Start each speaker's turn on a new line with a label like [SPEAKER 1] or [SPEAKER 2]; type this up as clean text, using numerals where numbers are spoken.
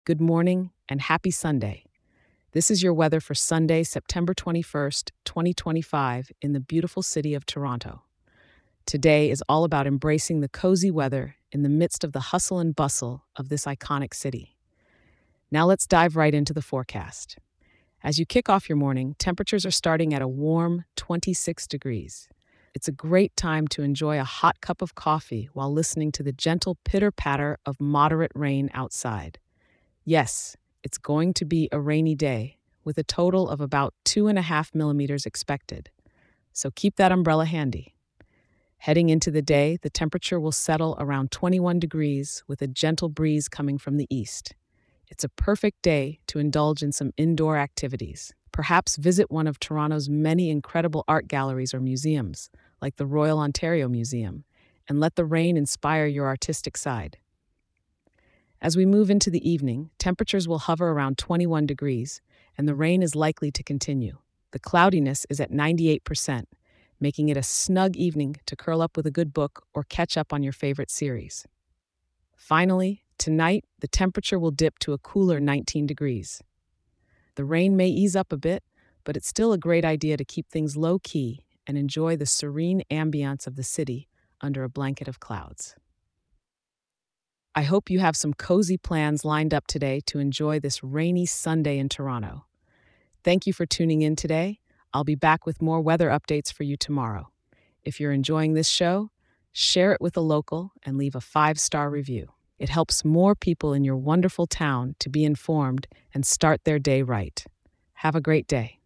[SPEAKER 1] Good morning and happy Sunday. This is your weather for Sunday, September 21st, 2025, in the beautiful city of Toronto. Today is all about embracing the cozy weather in the midst of the hustle and bustle of this iconic city. Now let's dive right into the forecast. As you kick off your morning, temperatures are starting at a warm 26 degrees. It's a great time to enjoy a hot cup of coffee while listening to the gentle pitter patter of moderate rain outside. Yes, it's going to be a rainy day with a total of about 2.5 millimeters expected. So keep that umbrella handy. Heading into the day, the temperature will settle around 21 degrees with a gentle breeze coming from the east. It's a perfect day to indulge in some indoor activities. Perhaps visit one of Toronto's many incredible art galleries or museums, like the Royal Ontario Museum, and let the rain inspire your artistic side. As we move into the evening, temperatures will hover around 21 degrees, and the rain is likely to continue. The cloudiness is at 98%, making it a snug evening to curl up with a good book or catch up on your favorite series. Finally, tonight, the temperature will dip to a cooler 19 degrees. The rain may ease up a bit, but it's still a great idea to keep things low key and enjoy the serene ambiance of the city under a blanket of clouds. I hope you have some cozy plans lined up today to enjoy this rainy Sunday in Toronto. Thank you for tuning in today. I'll be back with more weather updates for you tomorrow. If you're enjoying this show, share it with a local and leave a 5-star review. It helps more people in your wonderful town to be informed and start their day right. Have a great day.